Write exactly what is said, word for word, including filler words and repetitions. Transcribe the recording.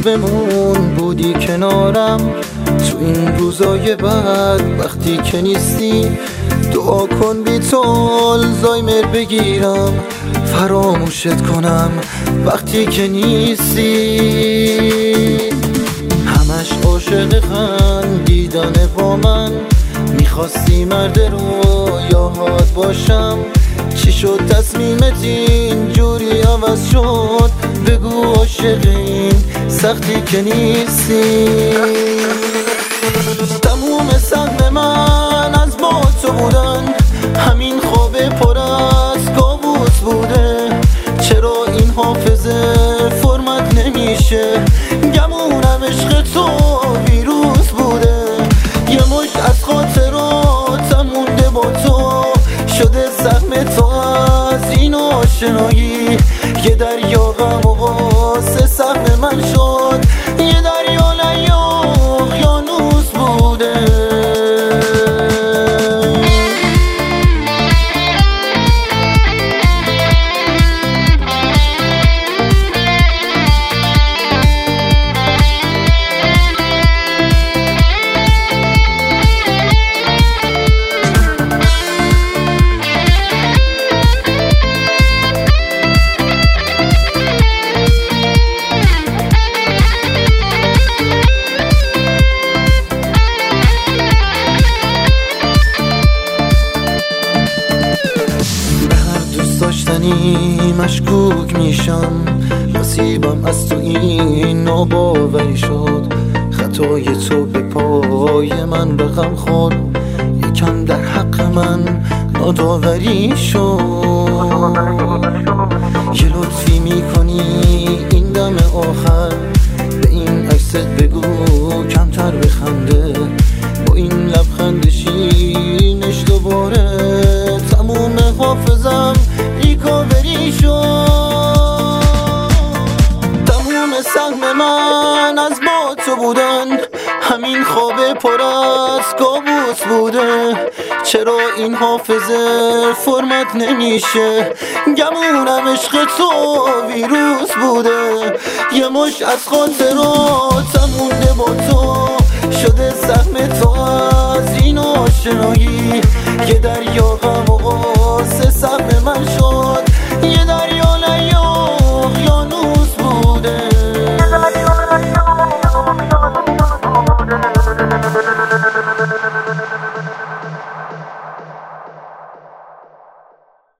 بمون بودی کنارم تو این روزای بعد وقتی که نیستی. دعا کن بی تو آلزایمر بگیرم فراموشت کنم وقتی که نیستی. همش عاشق خندیدن با من، میخواستی مرد رویاهات باشم. چی شد تصمیمت اینجوری عوض شد؟ بگو عاشقین سختی که نیستی. تموم سهم من از با تو بودن، همین خواب پر از کابوس بوده. چرا این حافظه فرمت نمیشه؟ گمونم عشق تو ویروس بوده. یه مش از خاطراتم مونده با تو، شده زخم تو از این آشنایی. یه دریا غم و غصه سهم من شد، یه دریا لیا اقیانوس بوده. داشتنی مشکوک میشم، نصیبم از تو این ناباوری شد. خطای تو به پای من رقم خورد، یکم در حق من ناداوری شد. یه لطفی میکنی این دم آخر، به این عکست بگو کمتر بخنده. با این لبخند شیرینش دوباره تموم حافظم ریکاوری شد. تموم سهم من از با تو بودن، همین خواب پر از کابوس بوده. چرا این حافظه فرمت نمیشه؟ گمونم عشق تو ویروس بوده. یه مش از خاطراتم مونده با تو، شده زخم تو از این آشنایی. یه دریا غم و غصه سهم من شد،